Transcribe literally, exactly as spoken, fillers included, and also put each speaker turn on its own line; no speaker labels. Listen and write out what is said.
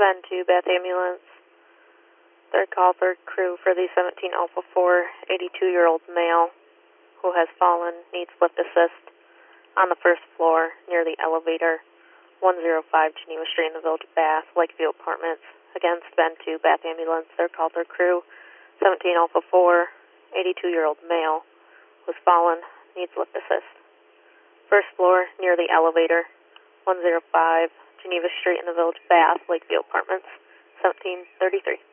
Ben two, Bath Ambulance. Third call, third crew for the seventeen Alpha four, eighty-two-year-old male who has fallen, needs lift assist on the first floor near the elevator, one oh five Geneva Street in the Village of Bath, Lakeview Apartments. Against Ben two, Bath Ambulance. Third call, third crew, seventeen Alpha four, eighty-two-year-old male who has fallen, needs lift assist. First floor near the elevator, one oh five Geneva Street in the Village of Bath, Lakeview Apartments, seventeen thirty-three.